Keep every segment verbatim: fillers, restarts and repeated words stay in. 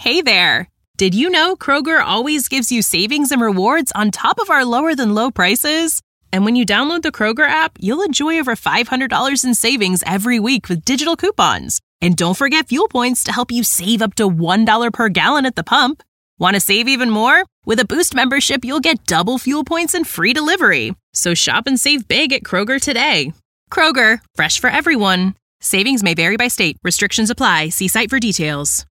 Hey there! Did you know Kroger always gives you savings and rewards on top of our lower-than-low prices? And when you download the Kroger app, you'll enjoy over five hundred dollars in savings every week with digital coupons. And don't forget fuel points to help you save up to one dollar per gallon at the pump. Want to save even more? With a Boost membership, you'll get double fuel points and free delivery. So shop and save big at Kroger today. Kroger, fresh for everyone. Savings may vary by state. Restrictions apply. See site for details.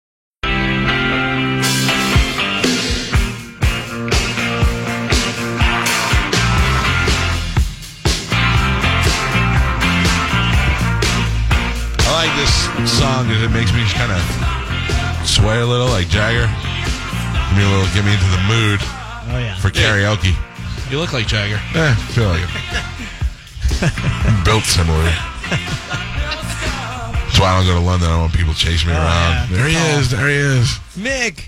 I like this song because it makes me just kind of sway a little like Jagger. Give me a little, get me into the mood oh, yeah. for karaoke. You look like Jagger. Eh, I feel like it. Built similarly. That's why I don't go to London. I don't want people chasing me oh, around. Yeah. There he oh. is. There he is. Mick.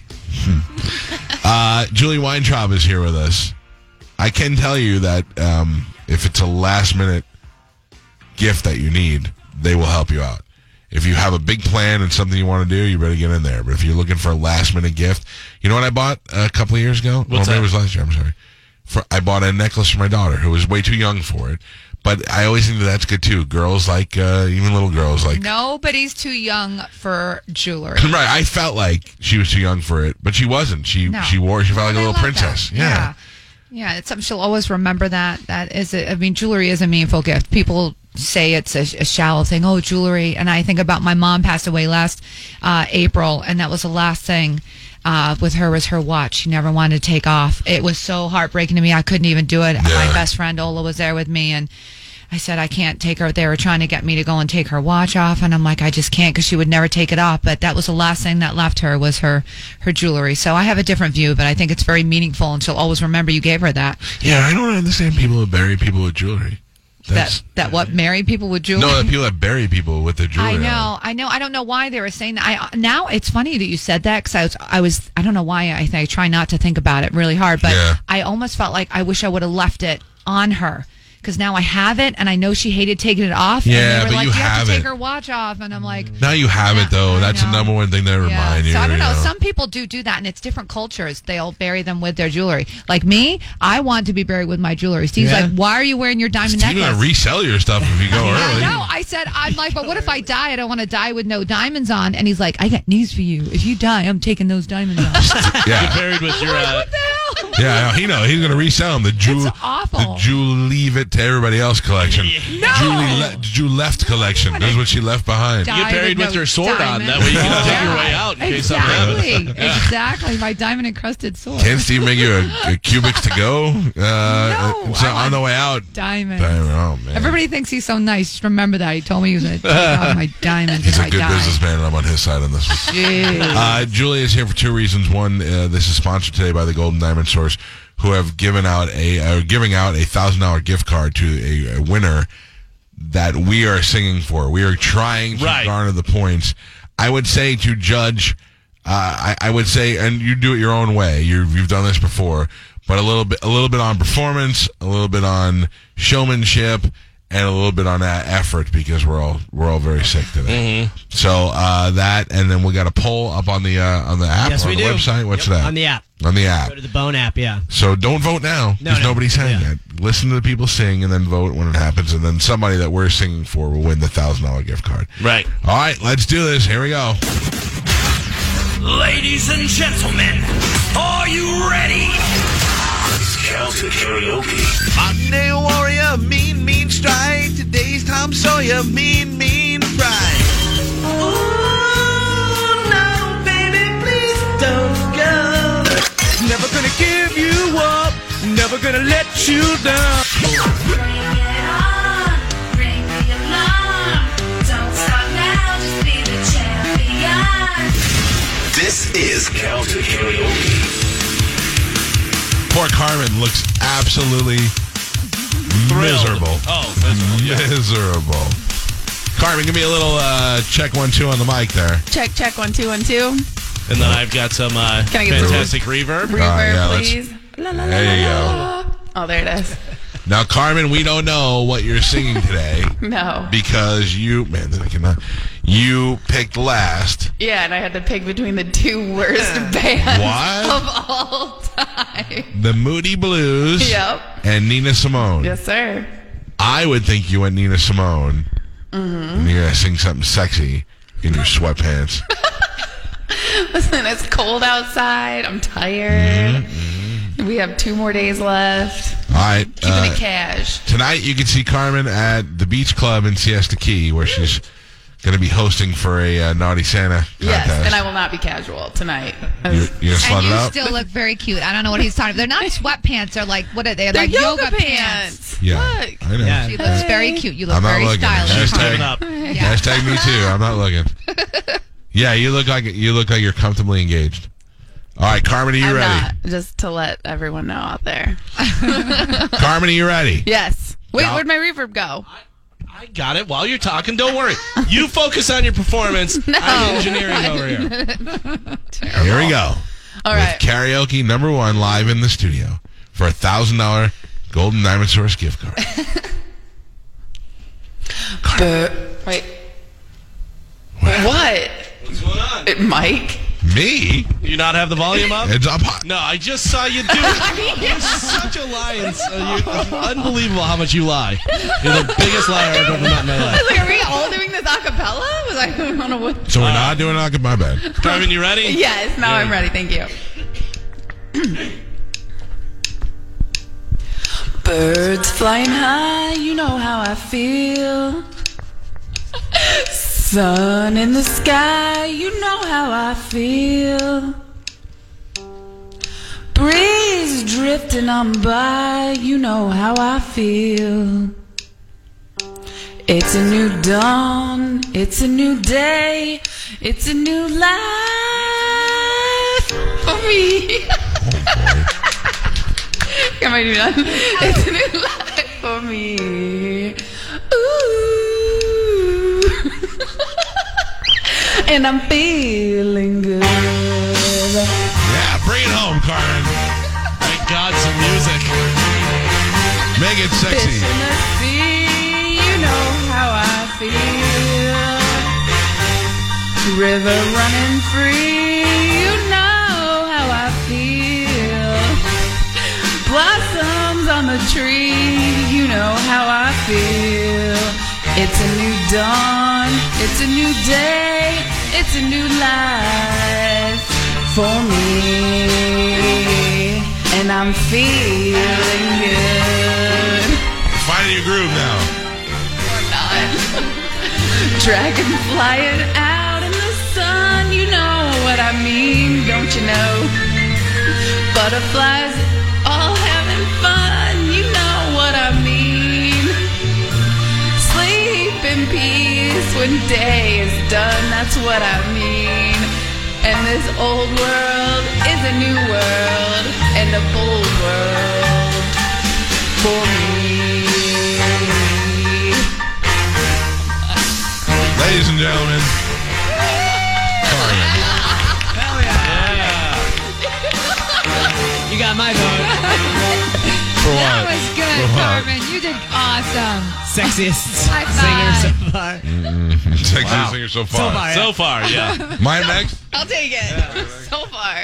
uh, Julie Weintraub is here with us. I can tell you that um, if it's a last minute gift that you need, they will help you out. If you have a big plan and something you want to do, you better get in there. But if you're looking for a last-minute gift, you know what I bought a couple of years ago? What's well, maybe that? it was last year. I'm sorry. For, I bought a necklace for my daughter, who was way too young for it. But I always think that that's good, too. Girls like, uh, even little girls like... Nobody's too young for jewelry. Right. I felt like she was too young for it, but she wasn't. She no. she wore, she felt like and a little princess. That. Yeah. yeah. Yeah, it's something she'll always remember that. That is it. I mean, jewelry is a meaningful gift. People say it's a, a shallow thing. Oh, jewelry. And I think about my mom passed away last uh, April, and that was the last thing uh, with her was her watch. She never wanted to take off. It was so heartbreaking to me. I couldn't even do it. Yeah. My best friend Ola was there with me, and I said, I can't take her. They were trying to get me to go and take her watch off, and I'm like, I just can't because she would never take it off. But that was the last thing that left her was her, her jewelry. So I have a different view, but I think it's very meaningful, and she'll always remember you gave her that. Yeah, I don't understand people who bury people with jewelry. That's, that that what marry people with jewelry? No, that people that bury people with their jewelry. I know, I know. I don't know why they were saying that. I now it's funny that you said that because I was I was I don't know why I I try not to think about it really hard, but yeah. I almost felt like I wish I would have left it on her. Because now I have it, and I know she hated taking it off. Yeah, and they were but like, you, you have, have to it. take her watch off, and I'm like, now you have yeah, it though. I That's know. the number one thing they remind yeah. you. So I don't you know. know. Some people do do that, and it's different cultures. They'll bury them with their jewelry. Like me, I want to be buried with my jewelry. Steve's yeah. like, why are you wearing your diamond Steve's necklace? gonna resell your stuff if you go yeah, early. I know. I said, I'm like, but what if I die? I don't want to die with no diamonds on. And he's like, I got news for you. If you die, I'm taking those diamonds off. yeah. Get buried with your. Uh, Yeah, he know he's gonna resell them. The Jew, it's awful. the Jew leave it to everybody else collection. No. Julie le- Jew left collection. This is what she left behind. you get buried with, with no your sword diamond. on. That way you can yeah. take your way out in case something exactly. happens. Yeah. Exactly. My diamond encrusted sword. Can Steve make you a, a cubics to go? Uh, No, so I on the way out. Diamond. Diamond. Oh man. Everybody thinks he's so nice. Just remember that. He told me he was going to take out my diamonds He's if a I good die. businessman, and I'm on his side on this one. Jeez. Uh, Julie is here for two reasons. One, uh, this is sponsored today by the Golden Diamond Source, who have given out a uh, giving out a thousand dollar gift card to a, a winner that we are singing for. We are trying to right. garner the points. I would say to judge. Uh, I, I would say, and you do it your own way. You've you've done this before, but a little bit, a little bit on performance, a little bit on showmanship, and a little bit on that effort because we're all we're all very sick today. Mm-hmm. So uh, that, and then we got a poll up on the uh, on the app yes, or we on the do. website. What's yep, that? On the app. On the app. Go to the Bone app, yeah. So don't vote now because no, no. nobody's saying yeah. that. Listen to the people sing and then vote when it happens, and then somebody that we're singing for will win the thousand dollar gift card. Right. All right, let's do this. Here we go. Ladies and gentlemen, are you ready? It's Celtic Karaoke. Monday warrior, mean, mean strike. Today's Tom Sawyer, mean, mean pride. Ooh, no, baby, please don't go. Never gonna give you up, never gonna let you down. Bring it on, ring the alarm. Don't stop now, just be the champion. This is Celtic Karaoke. Poor Carmen looks absolutely Thrilled. miserable. Oh, miserable. Yeah. Miserable. Carmen, give me a little uh, check one, two on the mic there. Check, check, one, two, one, two. And then I've got some uh, Can I get fantastic reverb. Reverb, Uh, yeah, let's- please. La, la, la, there you la, la. Oh, there it is. Now, Carmen, we don't know what you're singing today No. because you, man, I cannot. You picked last. Yeah, and I had to pick between the two worst bands What? of all time. The Moody Blues. Yep. And Nina Simone. Yes, sir. I would think you went Nina Simone. Mm-hmm. And you're gonna sing something sexy in your sweatpants. Listen, it's cold outside. I'm tired. Mm-hmm. We have two more days left. All right. Keeping uh, it cash. Tonight you can see Carmen at the Beach Club in Siesta Key, where she's going to be hosting for a uh, Naughty Santa contest. Yes, and I will not be casual tonight. You're, you're gonna slut And it you out? still look very cute. I don't know what he's talking about. They're not sweatpants. They're like, what are they? They're like yoga, yoga, pants. Yeah, Look. I know. Yeah. She looks very cute. You look I'm not very looking. stylish. Hashtag- Carmen. Give it up. Yeah. Hashtag me too. I'm not looking. Yeah, you look like you look like you're comfortably engaged. All right, Carmen, are you I'm ready? not, just to let everyone know out there. Carmen, are you ready? Yes. Wait, Go. where'd my reverb go? I got it while you're talking. Don't worry. You focus on your performance. I'm engineering over here. Here we go. All With right. karaoke number one live in the studio for a thousand dollar Golden Diamond Source gift card. Bur- Wait. What? What's going on? Uh, Mike? Me? You not have the volume up? It's up high. No, I just saw you do it. You're such a liar. Uh, you're unbelievable how much you lie. You're the biggest liar I've ever met in my I life. was like, are we all doing this a cappella? Was I, I don't know what. So we're not doing it. My bad. Carmen, you ready? Yes, now I'm ready. Thank you. Birds flying high, you know how I feel. Sun in the sky, you know how I feel. Breeze drifting on by, you know how I feel. It's a new dawn, it's a new day, it's a new life for me. Am I done? It's a new life for me. Ooh. And I'm feeling good. Yeah, bring it home, Carmen. Thank God, some music. Make it Fish sexy. in the sea, you know how I feel. River running free, you know how I feel. Blossoms on the tree, you know how I feel. It's a new dawn, it's a new day, it's a new life for me. And I'm feeling good. Finding your groove now. Dragon flying out in the sun, you know what I mean, don't you know? Butterflies all having fun, you know what I mean. Sleep in peace when day is done, that's what I mean. And this old world is a new world, and a bold world for me. Ladies and gentlemen, Carmen. You got my vote. For That what? was good, For what? Carmen. You did awesome. Sexiest High singer five. so far. Sexiest Wow. singer so So far. far, yeah. So far, yeah. Mine next? I'll take it. So far.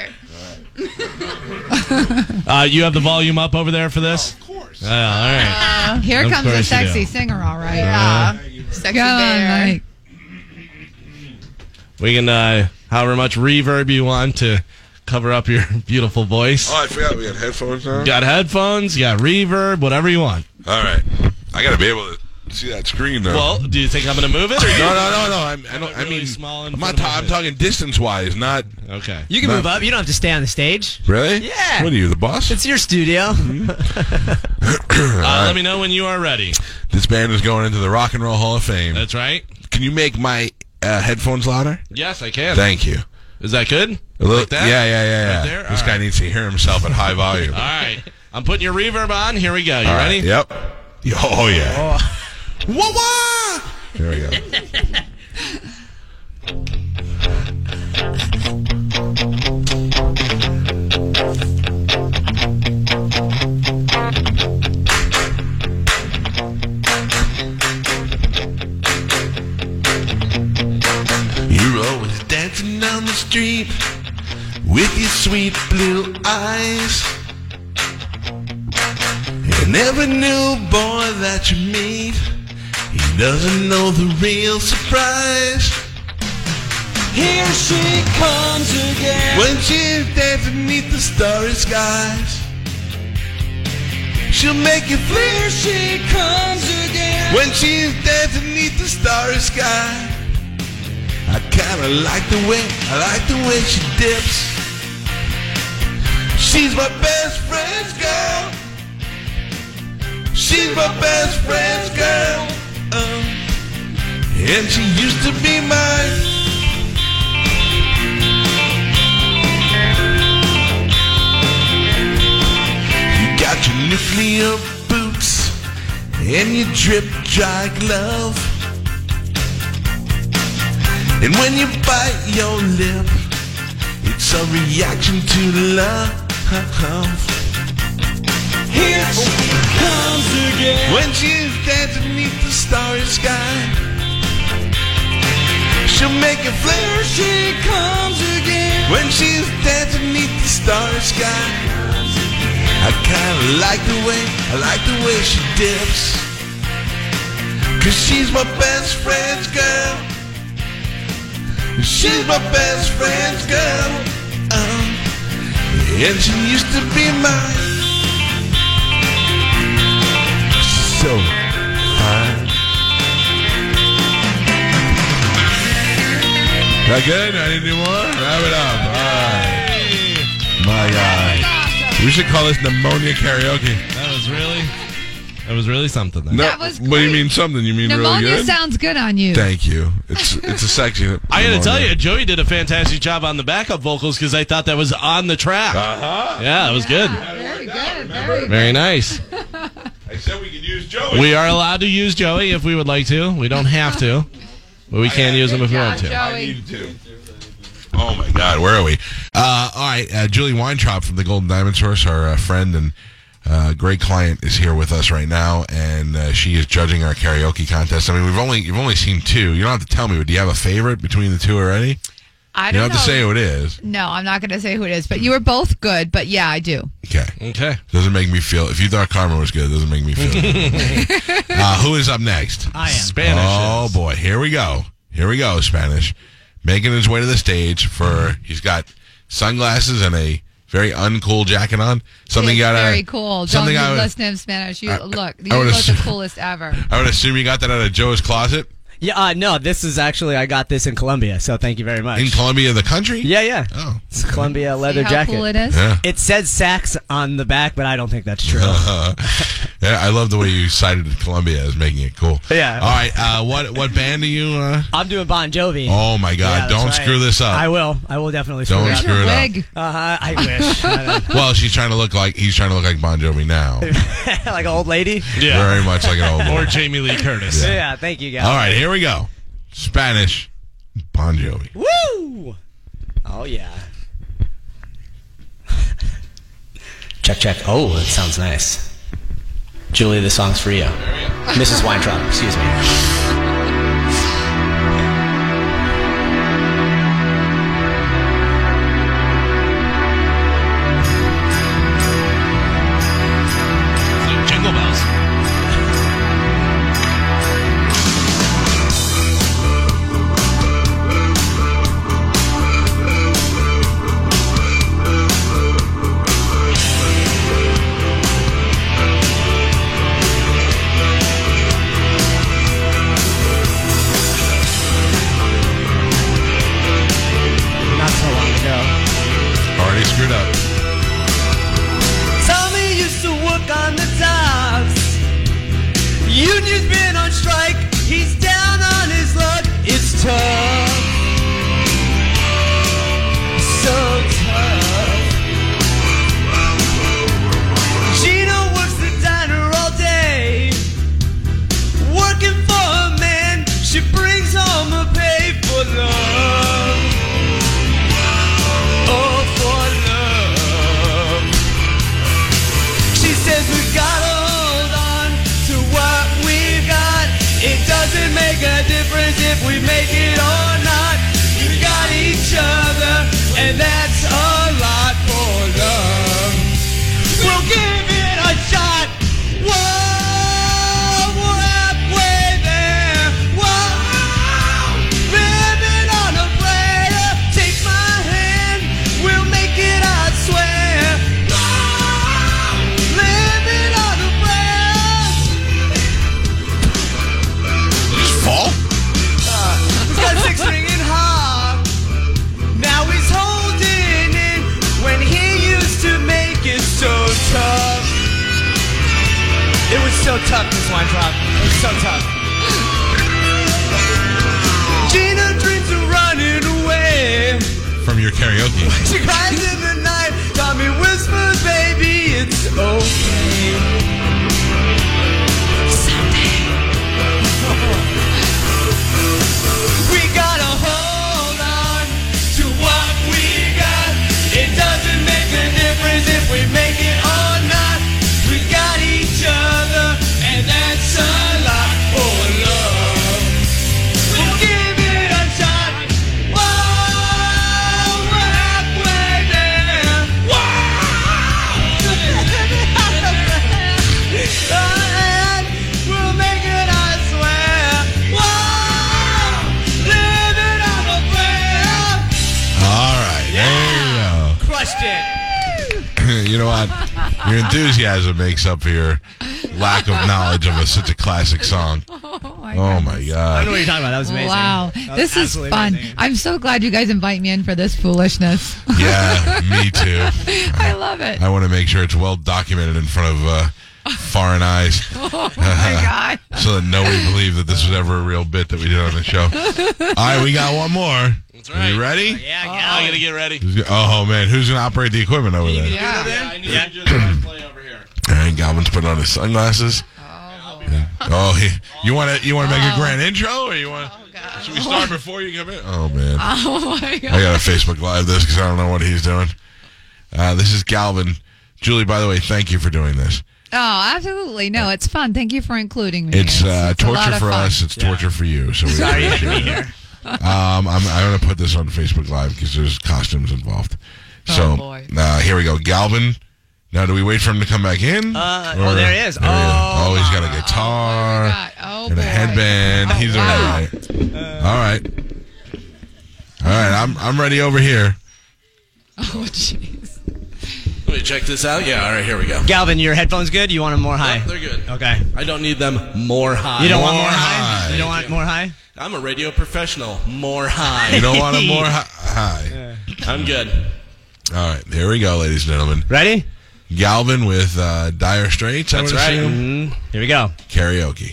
Uh, you have the volume up over there for this? Of course. Uh, all right. Here Of comes a course you sexy do. singer, all right. Yeah. Sexy Go on, bear. Mike. We can, uh, however much reverb you want to cover up your beautiful voice. Oh, I forgot we got headphones now. You got headphones, you got reverb, whatever you want. All right. I got to be able to see that screen though. Well, do you think I'm going to move it? Or you? no, no, no, no. I'm, I don't. I Really mean, small in I'm front not. of Ta- my I'm face. talking distance-wise, not Okay. You can No. move up. You don't have to stay on the stage. really. Yeah. What are you, the boss? It's your studio. Uh, let me know when you are ready. This band is going into the Rock and Roll Hall of Fame. That's right. Can you make my uh, headphones louder? Yes, I can. Thank you. Is that good? A little- Like that? Yeah, yeah, yeah, yeah. Right there? This All guy right. needs to hear himself at high volume. All right. I'm putting your reverb on. Here we go. You All right, ready? Yep. Oh yeah. Whoa, whoa! Here we go. with your sweet blue eyes. And every new boy that you meet, he doesn't know the real surprise. Here she comes again. When she's dancing beneath the starry skies, she'll make you flee. Here she comes again. When she's dancing beneath the starry sky, I kinda like the way, I like the way she dips. She's my best friend's girl. She's my best friend's girl. Um, and she used to be mine. You got your nuclear boots and your drip dry glove. And when you bite your lip, it's a reaction to love. Here she comes again. When she's dancing beneath the starry sky, she'll make you flare. Here she comes again. When she's dancing beneath the starry sky, I kinda like the way, I like the way she dips. Cause she's my best friend's girl. She's my best friend's girl. Um, and she used to be mine. So fine. That good? I need to do more? Wrap it up. All right. My God. We should call this pneumonia karaoke. That was really, that was really something. Then. No, That was what do you great. mean something? You mean Pneumonia really good? sounds good on you. Thank you. It's it's a sexy. I got to pneumonia. tell you, Joey did a fantastic job on the backup vocals because I thought that was on the track. Uh-huh. Yeah, it was good. Very good. Very good. Very nice. I said we could use Joey. We are allowed to use Joey if we would like to. We don't have to, but we can use him if we want to. I need to. Oh my God, where are we? Uh, all right, uh, Julie Weintraub from the Golden Diamond Source, our uh, friend and uh, great client, is here with us right now, and uh, she is judging our karaoke contest. I mean, we've only you've only seen two. You don't have to tell me, but do you have a favorite between the two already? I You don't don't have to know. say who it is. No, I'm not going to say who it is, but you were both good. But yeah, I do. Okay. Okay. Doesn't make me feel. If you thought Karma was good, it doesn't make me feel. good. uh, who is up next? I am. Spanish. Oh is. boy, here we go. Here we go, Spanish. Making his way to the stage for he's got sunglasses and a very uncool jacket on. Something It's you got very cool. Don't Something you I would, listen to him in Spanish. You I- look. I You would look assume- the coolest ever. I would assume you got that out of Joe's closet Yeah, uh, no, this is actually, I got this in Colombia, so thank you very much. in Columbia, the country. Yeah, yeah. Oh, It's a Columbia leather See how jacket. cool it is? yeah. It says sax on the back, but I don't think that's true. Yeah, I love the way you cited Columbia as making it cool. Yeah. All right. Uh, what what band are you? Uh... I'm doing Bon Jovi. Oh my God! Yeah, that's Don't right. screw this up. I will. I will definitely screw Don't it up. screw it up. Wig. Uh-huh, I wish. I don't- Well, she's trying to look like he's trying to look like Bon Jovi now. like an old lady? Yeah. Very much like an old Or woman. Jamie Lee Curtis. Yeah, thank you guys. All right, here we go. Spanish, Bon Jovi. Woo! Oh, yeah. Check, check. Oh, that sounds nice. Julie, this song's for you. Missus Weintraub, excuse me. Jingle bells. Not so long ago. Already screwed up. Tommy used to work on the docks. Union's been on strike. He's down on his luck. It's tough. So tough. Gina works the diner all day. Working for a man. She brings home a pay for love. Oh, for love. She says we gotta hold on to what we've got. It doesn't make a difference if we make it or not. We got each other, and that's all. tough, Miss Weintraub. It was so tough. Gina dreams of running away. From your karaoke. She cries in the night. Tommy whispers, baby, it's okay. Someday. We gotta hold on to what we got. It doesn't make a difference if we make it or not. We got each other, and that's a lot for love. We'll give it a shot. Whoa, we're halfway there. Whoa! And we'll make it, I swear. Whoa! Living on a prayer. All right, there Crushed it. you go. You know what? Your enthusiasm makes up for your lack of knowledge of a, such a classic song. Oh my, Oh my I don't know God. what you're talking about. That was amazing. Wow, That was this is absolutely fun. amazing. I'm so glad you guys invite me in for this foolishness. Yeah, me too. I love it. I want to make sure it's well documented in front of uh, foreign eyes. Oh my God. So that nobody believed that this was ever a real bit that we did on the show. All right, we got one more. That's Are you ready? Yeah, yeah. I gotta get ready. Who's go- Oh, man. Who's going to operate the equipment over there? Yeah. I need to just play over here. All right, Galvin's putting on his sunglasses. Oh, he, you want to you want to make a grand intro, or you want? Should we start before you come in? Oh man, Oh my I God. got to Facebook Live this because I don't know what he's doing. Uh, this is Galvin. Julie, by the way, thank you for doing this. Oh, absolutely. No, it's fun. Thank you for including me. It's uh, It's a lot torture of for fun. us. It's torture for you. So we Sorry you had to appreciate be it. here. Um, I'm, I'm going to put this on Facebook Live because there's costumes involved. So Oh, boy. Uh, here we go. Galvin. Now, do we wait for him to come back in? Uh, Or- oh, there he is. There he Oh, Oh, he's got a Oh, guitar my God. Oh, and a boy. headband. He's wow. all right. All right. All right. I'm I'm ready over here. Oh, jeez. Let me check this out. Yeah, all right, here we go. Galvin, your headphones good? You want them more high? Yep, they're good. Okay. I don't need them more high. You don't want More more high? high. You don't want more high? I'm a radio professional. More high. You don't want him more hi- high. I'm good. All right. Here we go, ladies and gentlemen. Ready? Galvin with uh, Dire Straits. I That's would right. assume. Mm, here we go. Karaoke.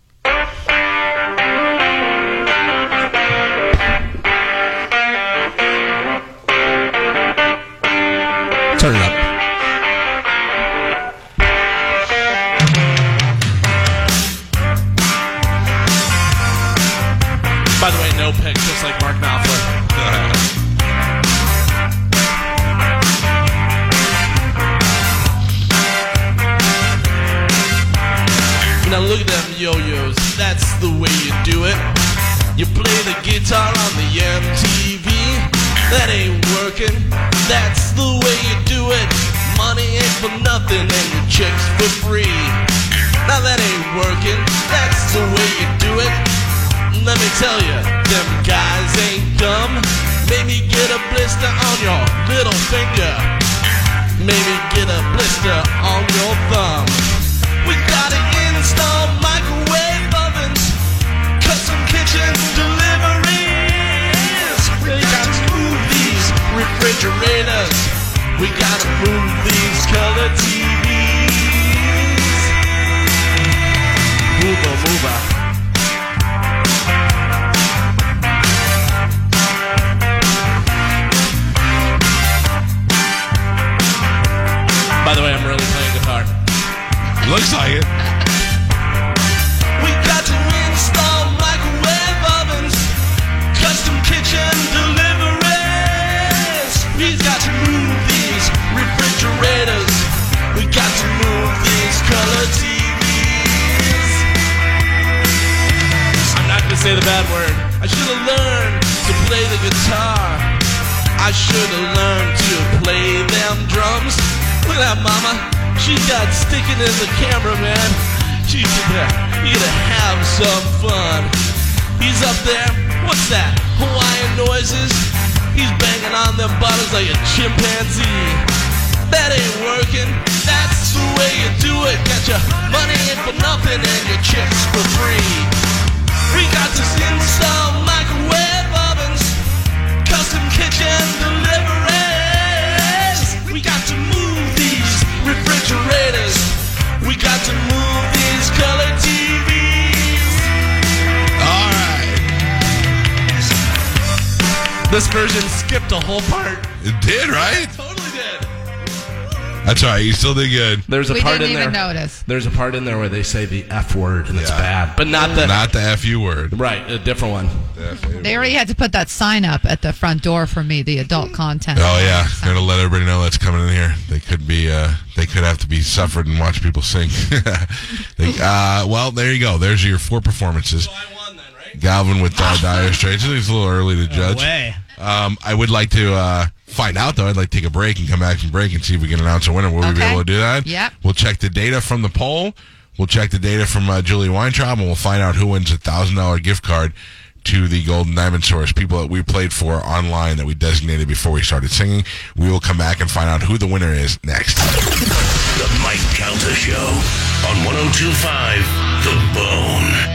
Turn it up. By the way, no pick, just like Mark Knopfler. Now look at them yo-yos, that's the way you do it. You play the guitar on the M T V. That ain't working, that's the way you do it. Money ain't for nothing and your chicks for free. Now that ain't working, that's the way you do it. Let me tell you, them guys ain't dumb. Maybe get a blister on your little finger. Maybe get a blister on your thumb. We gotta install microwave ovens, custom kitchen deliveries. We gotta move these refrigerators. We gotta move these color T Vs. Mover, mover. By the way, I'm really playing guitar. Looks like it. We got to install microwave ovens, custom kitchen deliveries. We've got to move these refrigerators. We got to move these color T Vs. I'm not gonna say the bad word. I should have learned to play the guitar. I should have learned to play them drums. Look at that mama. She's got sticking in the camera, man. She's in there. You gotta have some fun. He's up there. What's that? Hawaiian noises? He's banging on them bottles like a chimpanzee. That ain't working. That's the way you do it. Got your money in for nothing and your chicks for free. We got to install microwave ovens, custom kitchen deliveries. We got to move these refrigerators. We got to move these skipped a whole part. It did, right? Totally did. That's all right. You still did good. There's a We part didn't in there. even notice. There's a part in there where they say the F word and it's Yeah. bad, but not the Not the F U word. right. A different one. They already had to put that sign up at the front door for me, the adult content. Oh yeah, they're gonna let everybody know that's coming in here. They could be, uh, they could have to be suffered and watch people sing. they, uh, well, there you go. There's your four performances. So I won then, right? Galvin with uh, Dire Straits. I think it's a little early to judge. way. Um, I would like to uh, find out though. I'd like to take a break and come back from break and see if we can announce a winner. Will we be Okay. able to do that? Yep. We'll check the data from the poll. We'll check the data from uh, Julie Weintraub, and we'll find out who wins a thousand dollar gift card to the Golden Diamond Source. People that we played for online that we designated before we started singing. We will come back and find out who the winner is next. The Mike Calta Show on one oh two point five The Bone.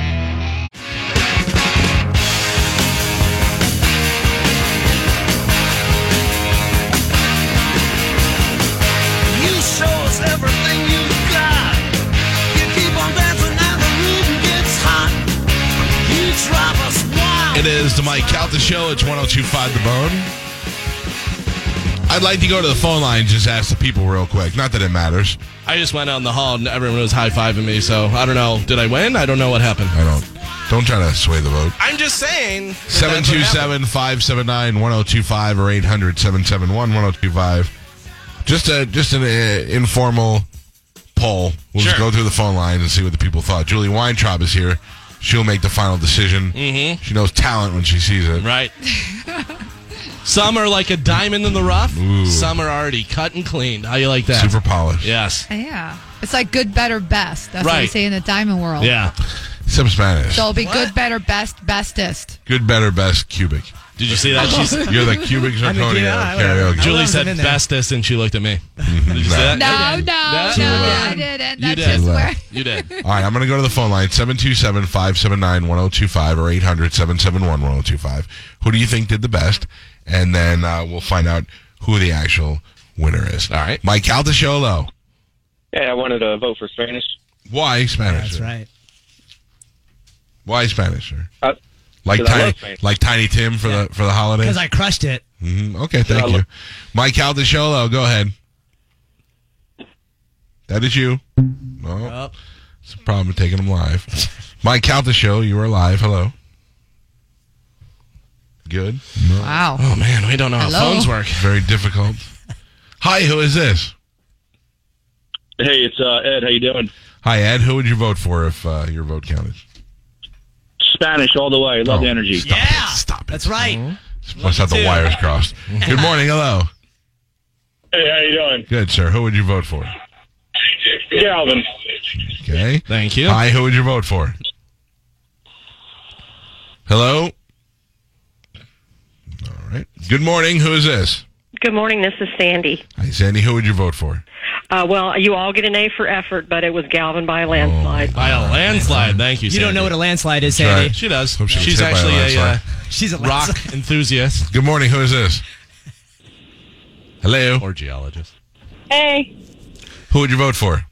You show us everything you've got. You keep on dancing and the rhythm gets hot. You drive us wild. It is the Mike Calta Show. It's one oh two point five The Bone. I'd like to go to the phone line and just ask the people real quick. Not that it matters. I just went out in the hall and everyone was high fiving me. So I don't know. Did I win? I don't know what happened. I don't. Don't try to sway the vote. I'm just saying. that seven that's what two happened. seven, five seven nine, one oh two five or eight hundred, seven seven one, one oh two five. Just a just an uh, informal poll. We'll just Sure. go through the phone lines and see what the people thought. Julie Weintraub is here. She'll make the final decision. Mm-hmm. She knows talent when she sees it. Right. Some are like a diamond in the rough. Ooh. Some are already cut and cleaned. How you like that? Super polished. Yes. Yeah. It's like good, better, best. That's what they Right. say in the diamond world. Yeah. Some Spanish. So it'll be What? good, better, best, bestest. Good, better, best, cubic. Did you see that? She's, You're the cubic zirconia yeah, of I whatever. karaoke. Julie wasn't said in there. bestest and she looked at me. Did you see that? No, no, That- no, You, uh, I didn't. you That's did. just where. You did. All right, I'm going to go to the phone line, seven two seven, five seven nine, one oh two five or eight hundred, seven seven one, one oh two five. Who do you think did the best? And then uh, we'll find out who the actual winner is. All right. Mike Calta Show, hello. Yeah, I wanted to vote for Spanish. Why Spanish? That's sir? right. Why Spanish, sir? Uh, Like 'cause I Tiny, love Spanish. like Tiny Tim for the for the holidays. Because I crushed it. Mhm. Okay, thank I you. lo- Mike Calta Show, hello. Go ahead. That is you. No, Oh. it's a problem with taking them live. Mike Calta Show, you are live. Hello. Good. No. Wow. Oh, man. We don't know Hello? how phones work. Very difficult. Hi, who is this? Hey, it's uh, Ed. How you doing? Hi, Ed. Who would you vote for if uh, your vote counted? Spanish all the way. Love Oh, the energy. Stop Yeah. it. Stop it. That's right. Must have the too. wires crossed. Good morning. Hello. Hey, how you doing? Good, sir. Who would you vote for? Galvin. Okay. Thank you. Hi, who would you vote for? Hello? All right. Good morning. Who is this? Good morning. This is Sandy. Hi, Sandy. Who would you vote for? Uh, well, you all get an A for effort, but it was Galvin by a landslide. By a landslide. Thank you, You Sandy. don't know what a landslide is, That's Sandy. right. She does. Hope she gets She's hit by a actually a, landslide. uh, She's a rock landslide. enthusiast. Good morning. Who is this? Hello? Or geologist. Hey, Who would you vote for?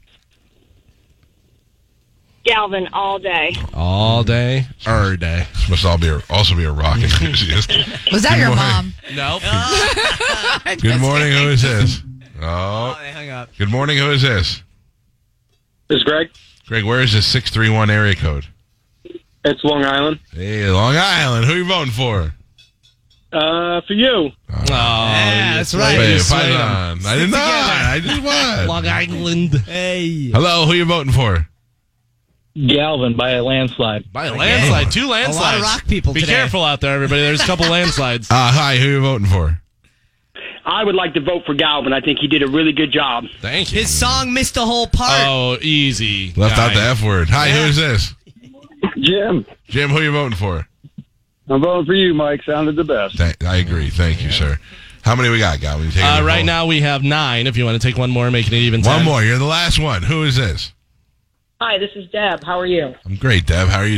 Galvin all day. All day, er day. This must all be a, also be a rock enthusiast. Was that Good your morning. mom? Nope. Good morning. Who is this? Oh, Oh. they hung up. Good morning. Who is this? This is Greg. Greg, where is this six three one area code? It's Long Island. Hey, Long Island. Who are you voting for? Uh, for you. Oh, Yeah, that's right. Wait, You fight swayed him. on. I did not. I just won. Long Island. Hey. Hello, who are you voting for? Galvin by a landslide. By a landslide. Two A landslides. lot of rock people Be today. careful out there, everybody. There's a couple landslides. Uh, hi, who are you voting for? I would like to vote for Galvin. I think he did a really good job. Thank you. His song missed a whole part. Oh, easy. Left guy. out the F word. Hi, who is this? Jim. Jim, who are you voting for? I'm voting for you, Mike. Sounded the best. Th- I agree. Thank you, sir. How many we got, Galvin? You taking Uh, the right poll? now we have nine. If you want to take one more, making it even ten. One more. You're the last one. Who is this? Hi, this is Deb. How are you? I'm great, Deb. How are you doing?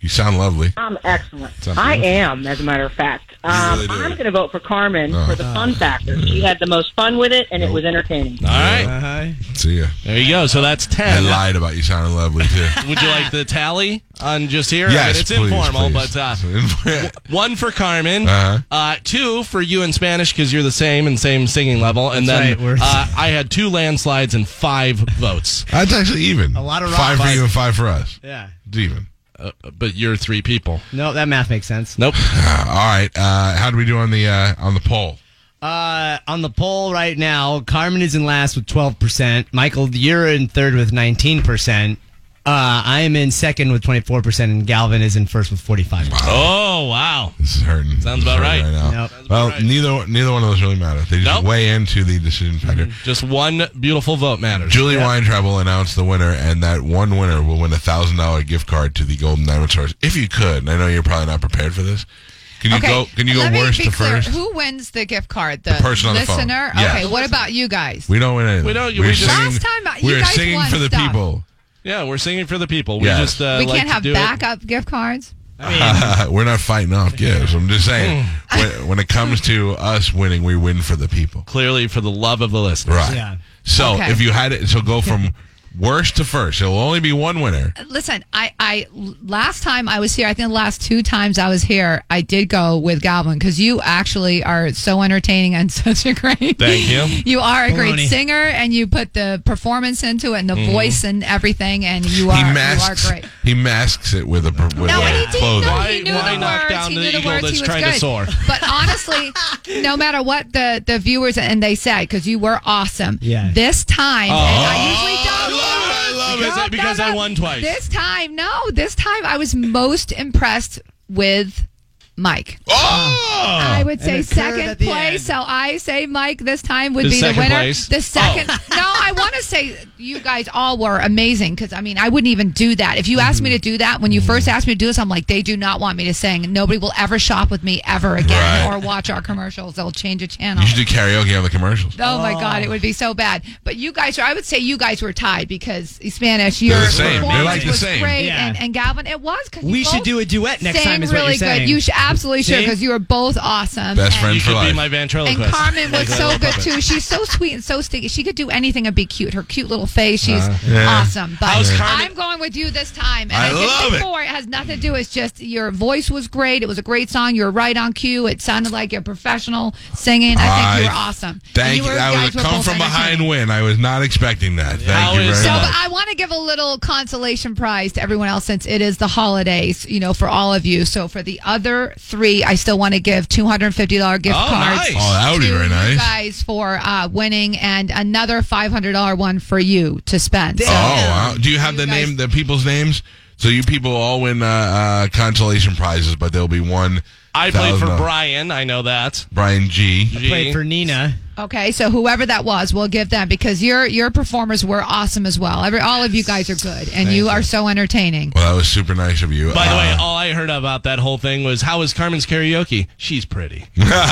You sound lovely. I'm excellent. Sounds I beautiful. am, as a matter of fact. Um, really do. I'm going to vote for Carmen Oh. for the fun factor. She had the most fun with it, and it was entertaining. All right. See ya. There you go. So that's I ten. lied about you sounding lovely, too. Would you like the tally on just here? Yes, I mean, it's please, informal, please. but uh, w- one for Carmen, Uh-huh. uh, two for you in Spanish because you're the same and same singing level, and That's then right, we're- uh, I had two landslides and five votes. That's actually even. A lot of Five rock- for you and five for us. Yeah. It's even. Uh, but you're three people. No, that math makes sense. Nope. Uh, all right. Uh, how do we do on the uh, on the poll? Uh, on the poll right now, Carmen is in last with twelve percent. Michael, you're in third with nineteen percent. Uh, I am in second with twenty-four percent, and Galvin is in first with forty-five percent. Oh, wow. This is hurting. Sounds This is about hurting right. now. Yep. Well, neither neither one of those really matter. They just Nope. weigh into the decision factor. Just one beautiful vote matters. Julie Weintraub will announce the winner, and that one winner will win a thousand dollar gift card to the Golden Diamond Stores. If you could, and I know you're probably not prepared for this. Can you Okay, go? Can you go let me worst be to clear. first? Who wins the gift card? The, The person on the phone. listener? Yes. Okay, what about you guys? We don't win anything. We don't- we We're just- singing, Last time, you we're guys singing won for the stuff. people. Yeah, we're singing for the people. We Yes. just uh, we like can't to have do it. backup gift cards? We're not fighting off gifts. I'm just saying, Hmm. when, when it comes to us winning, we win for the people. Clearly for the love of the listeners. Right. Yeah. So Okay. if you had it, so go from worst to first. There will only be one winner. Listen, I, I last time I was here, I think the last two times I was here, I did go with Galvin because you actually are so entertaining and such a great. Thank you. You are a great Baloney. singer, and you put the performance into it, and the Mm-hmm. voice and everything, and you are He you are masks. great. He masks it with a with No, like and he did. clothing. No, Why- he knew why the knock words. down He the knew the eagle words. that's He was trying to good. soar? But honestly, no matter what the the viewers and they said, because you were awesome. Yeah. This time, and I usually don't. I love Because, I, No, because no, I no. won twice. This time, no. This time, I was most impressed with Mike. Oh! I would say And it occurred second at the place, end. so I say Mike this time would The be the second winner. place? The second, Oh. no, I want to say you guys all were amazing because I mean I wouldn't even do that if you asked me to do that. When you first asked me to do this, I'm like they do not want me to sing. Nobody will ever shop with me ever again Right. or watch our commercials. They'll change a channel. You should do karaoke on the commercials. Oh my God, it would be so bad. But you guys are, I would say you guys were tied because Spanish, your They're the same. They're performance like the was same. great. Yeah. And, and Galvin, it was because We should do a duet next time, is what really you're saying. good. You should absolutely should See? because you were both awesome. Best And- friend You for could be life. my ventriloquist. and Carmen was Like a so little good puppet. too. She's so sweet and so sticky. She could do anything and be cute. Her cute little face. She's Yeah. awesome. But How's Carmen- I'm going with you this time. And I I, did love it. before. It. has nothing to do. It's just your voice was great. It was a great song. You were right on cue. It sounded like you're professional singing. I think you were I- awesome. And Thank you. you. Were, That guys was a were come both from behind entertaining. win. I was not expecting that. Thank How you is- very So much. but I want to give a little consolation prize to everyone else since it is the holidays, you know, for all of you. So for the other three, I still want to give two hundred fifty dollars gift Oh, cards nice. Oh, that would to be very you nice. guys for uh, winning and another five hundred dollars one for you to spend. So, Oh, wow. Do you have You the guys- name, the people's names? So you people all win uh, uh, consolation prizes, but there'll be one. I played for thousand- Brian. I know that. Brian G. G. Played for Nina. Okay, so whoever that was, we'll give them because your your performers were awesome as well. Every all of you guys are good, and you, are so entertaining. Well, that was super nice of you. By the Uh, way, all I heard about that whole thing was how was Carmen's karaoke? She's pretty.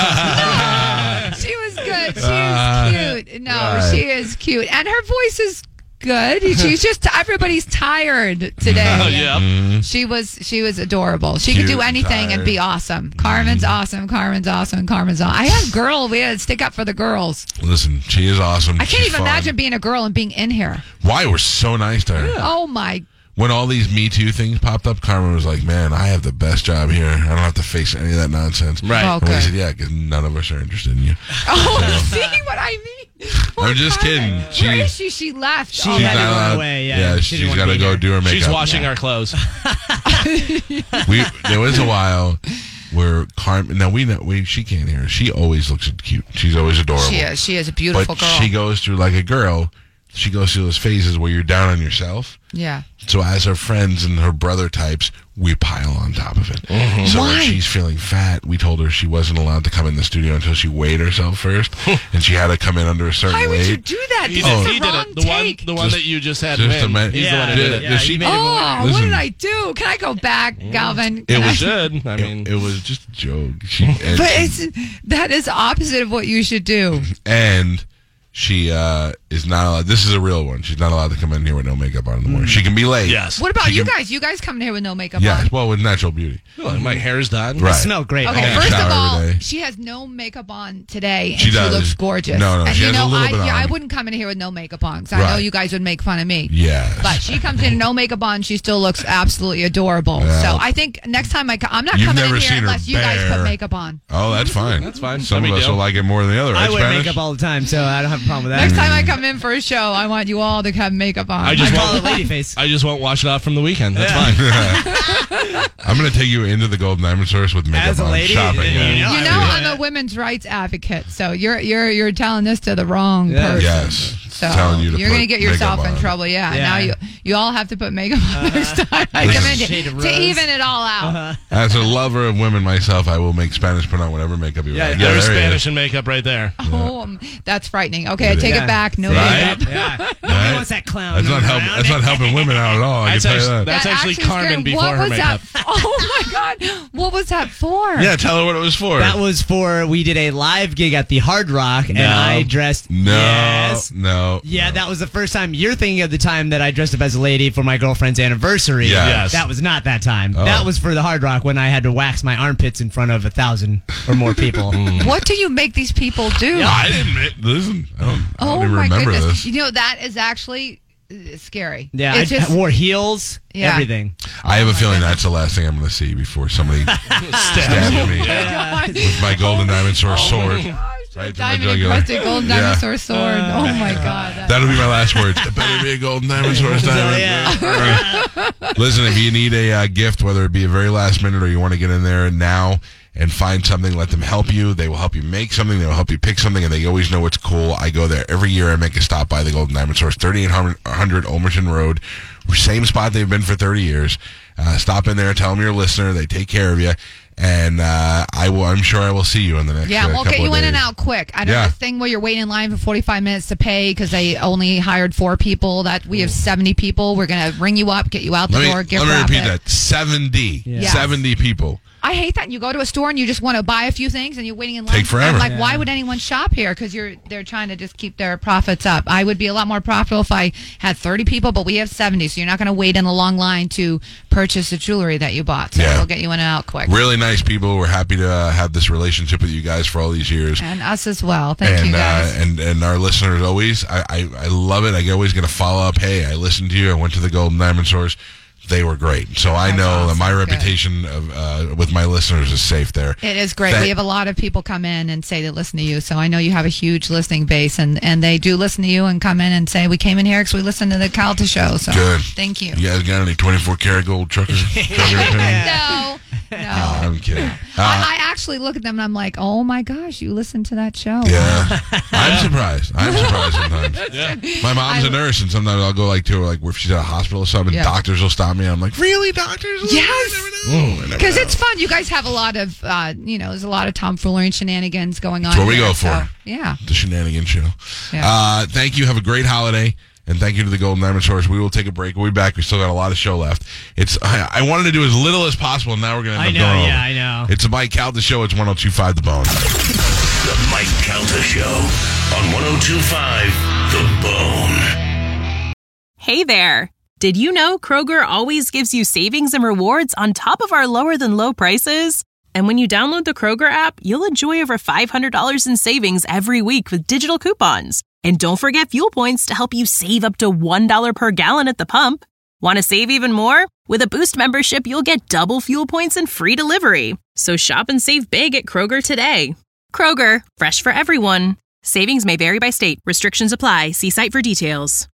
She was good. She Uh, is cute. No, right. she is cute, and her voice is good. She's just everybody's tired today. Oh, yeah. She was she was adorable. She could Cute do and anything and be tired. awesome. Carmen's awesome. Carmen's awesome. Carmen's awesome. I have girl. We had to stick up for the girls. Listen, she is awesome. I can't She's even fun. imagine being a girl and being in here. Why we're so nice to her. Oh my. When all these Me Too things popped up, Carmen was like, "Man, I have the best job here. I don't have to face any of that nonsense." Right. Oh, And we good. said, "Yeah, because none of us are interested in you." Oh, see what I mean? Poor I'm just Carmen. kidding. Where She- is she? She left. She already. had to not run allowed- away. Yeah, yeah she she's didn't got wanna to be go there. do her makeup. She's washing our clothes. we there was a while where Carmen. Now we know we she can't hear. She always looks cute. She's always adorable. She is. She is a beautiful but girl. she goes through like a girl. She goes through those phases where you're down on yourself. Yeah. So as her friends and her brother types, we pile on top of it. Mm-hmm. So Why? when she's feeling fat, we told her she wasn't allowed to come in the studio until she weighed herself first, and she had to come in under a certain Why would weight. you do that? He This did, is he the did wrong it. The take. one, the one Just- that you just had just win. a man- He's Yeah. the one who did Did- it. did Yeah, she- you made it Oh, work. what Listen. did I do? Can I go back, Galvin? It Can was I- Should. I mean, It, it was just a joke. She and, But she- it's that is opposite of what you should do. and she uh, is not allowed. This is a real one. She's not allowed to come in here with no makeup on in the morning. She can be late. Yes. What about She you can- guys? You guys come in here with no makeup Yes, on. well, with natural beauty. Oh, my hair is done. Right. I smell great. Okay, Yeah. first Shower of all, every day. she has no makeup on today, and She she, does. looks gorgeous. No, no, and she you has a know, little I, bit yeah, on. I wouldn't come in here with no makeup on because I know Right. you guys would make fun of me. Yes. But she comes in no makeup on. She still looks absolutely adorable. Yeah. So I think next time I come, I'm not You've coming never in here seen her unless you guys bare. put makeup on. Oh, that's fine. That's fine. Some No of big us deal. will like it more than the other, right, I wear Spanish? makeup all the time, so I don't have a problem with that. Next time I come in for a show, I want you all to have makeup on. I just I call won't. it lady face. I just won't wash it off from the weekend. That's fine. I'm going to take you into the Golden Diamond Source with makeup As a on lady, shopping. you yeah. know, You I know, mean, I'm a women's rights advocate, so you're you're you're telling this to the wrong Yeah. person. Yes. So Telling you to you're put gonna get yourself makeup in on. trouble. Yeah. Yeah. Now you you all have to put makeup on next time I This come is- in Shade to, of to rose. even it all out. Uh-huh. As a lover of women myself, I will make Spanish put on whatever makeup you Yeah, want. there's there he Spanish is. and makeup right there. Oh, um, that's frightening. Okay, I take Yeah. it back. No Right? makeup. Yeah. Nobody Right? wants that clown. That's not moving help. around. That's not helping women out at all. I That's can tell you actually- that. That's That actually actually Carmen scared- before what her was makeup. That? Oh my God! What was that for? Yeah, tell her what it was for. That was for, we did a live gig at the Hard Rock, and No. I dressed. no, Yes. no. Yeah, no. that was the first time. You're thinking of the time that I dressed up as a lady for my girlfriend's anniversary. Yeah. Yes. That was not that time. Oh. That was for the Hard Rock when I had to wax my armpits in front of a thousand or more people. What do you make these people do? I didn't admit- listen. I don't, I Oh don't even my remember goodness! this. You know that is actually uh, scary. Yeah, I, It's just, I wore heels, Yeah. everything. I have a feeling that's the last thing I'm going to see before somebody stabs me with my golden diamond source sword. Right to my diamond jugular. encrusted golden Yeah. dinosaur sword. Oh my God! that- That'll be my last words. It better be a golden diamond source diamond. Listen, if you need a uh, gift, whether it be a very last minute or you want to get in there now and find something, let them help you. They will help you make something. They will help you pick something, and they always know what's cool. I go there every year. I make a stop by the Golden Diamond Source, thirty-eight hundred Ulmerton Road. Same spot they've been for thirty years. Uh, stop in there, tell them you're a listener. They take care of you. And uh, I will. I'm sure I will see you in the next. Yeah, uh, we'll couple get you of in and days. out quick. I know Yeah. this thing where you're waiting in line for forty-five minutes to pay because they only hired four people. That we have seventy people. We're gonna ring you up, get you out the Let me, door, gift let me wrap repeat it. that. seventy. Yeah. seventy people. I hate that. You go to a store and you just want to buy a few things and you're waiting in line. Take forever. I'm like, Yeah. why would anyone shop here? Because you're they're trying to just keep their profits up. I would be a lot more profitable if I had thirty people, but we have seventy, so you're not going to wait in a long line to purchase the jewelry that you bought. So Yeah. we'll get you in and out quick. Really nice people. We're happy to uh, have this relationship with you guys for all these years. And us as well. Thank and, you guys. Uh, and and our listeners always, I, I, I love it. I always get a follow up. Hey, I listened to you. I went to the Golden Diamond Source. They were great. So I know that my reputation of, uh, with my listeners is safe there. It is great. That- We have a lot of people come in and say they listen to you. So I know you have a huge listening base, and, and they do listen to you and come in and say, we came in here because we listened to the Calta show. So Good. thank you. You guys got any twenty-four karat gold trucker? trucker pin? No, no. I'm kidding. Uh, I, I actually look at them and I'm like, oh my gosh, you listen to that show. Yeah, I'm surprised. I'm surprised sometimes. Yeah. My mom's a I- nurse, and sometimes I'll go like to her, like if she's at a hospital or something. Yeah. Doctors will stop me. I'm like, really, doctors? Yes. Oh, I never Because know. it's fun. You guys have a lot of, uh, you know, there's a lot of tomfoolery and shenanigans going on. That's what we here, go so, for. yeah. The Shenanigan Show. Yeah. Uh, thank you. Have a great holiday. And thank you to the Golden Diamond Source. We will take a break. We'll be back. We still got a lot of show left. It's I, I wanted to do as little as possible, and now we're going to end I up know, going yeah, over. I know. It's a Mike Calta Show. It's one oh two point five The Bone. The Mike Calta Show on one oh two point five The Bone. Hey there! Did you know Kroger always gives you savings and rewards on top of our lower than low prices? And when you download the Kroger app, you'll enjoy over five hundred dollars in savings every week with digital coupons. And don't forget fuel points to help you save up to one dollar per gallon at the pump. Want to save even more? With a Boost membership, you'll get double fuel points and free delivery. So shop and save big at Kroger today. Kroger, fresh for everyone. Savings may vary by state. Restrictions apply. See site for details.